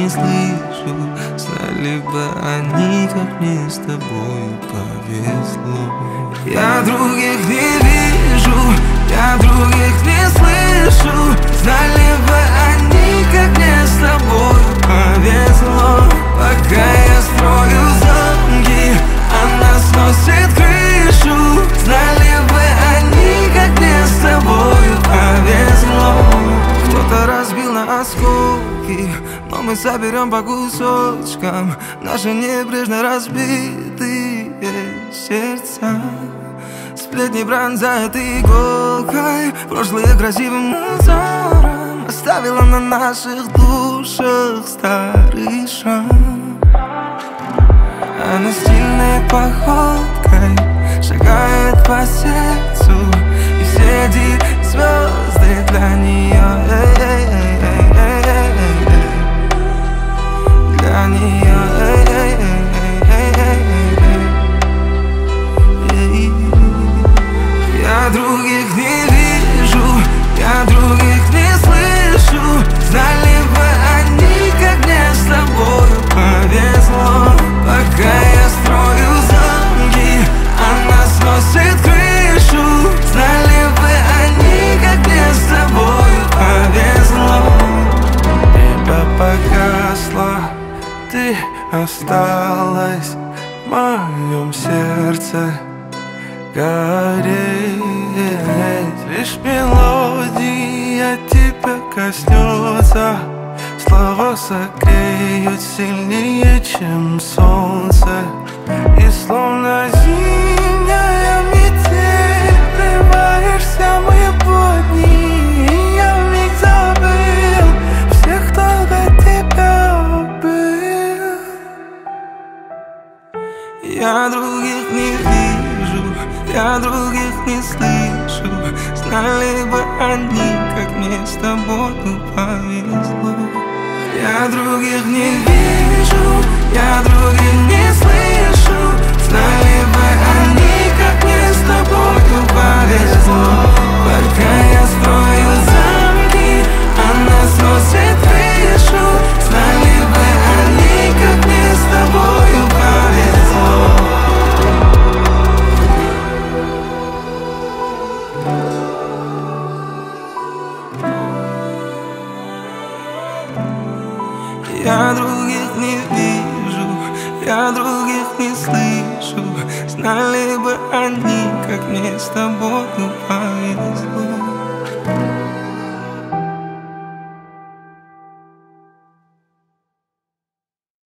не слышу. Знали бы они, как мне с тобою повезло. Я других не вижу, я других не слышу. Знали бы они, как мне с тобою повезло. Пока я строю замки, она сносит крышу. Знали бы они, как мне с тобою повезло. Кто-то разбил на осколки, но мы соберем по кусочкам наши небрежно разбитые сердца. Сплетни пронзают иголкой, прошлое красивым узором оставила на наших душах старый шрам. Она стильной походкой шагает по сердцу, и все эти звезды для нее, для нее. Я других не вижу, я других не слышу. Знали бы они, как мне с тобою повезло. Пока я строю замки, она сносит крышу. Знали бы они, как мне с тобою повезло. Небо погасло, ты осталась в моем сердце гореть. Лишь мелодия тебя коснется, слова согреют сильнее, чем солнце. И словно зимняя метель врываешься в мои будни, и я вмиг забыл всех, кто до тебя был. Я других не вижу, я других не слышу. Знали бы они, как мне с тобою повезло. Я других не вижу, я других не слышу. Знали бы они, как мне с тобою повезло. Пока я строю замки, она сносит крышу. Знали бы они, как мне с тобою повезло. Я других не вижу, я других не слышу. Знали бы они, как мне с тобою повезло.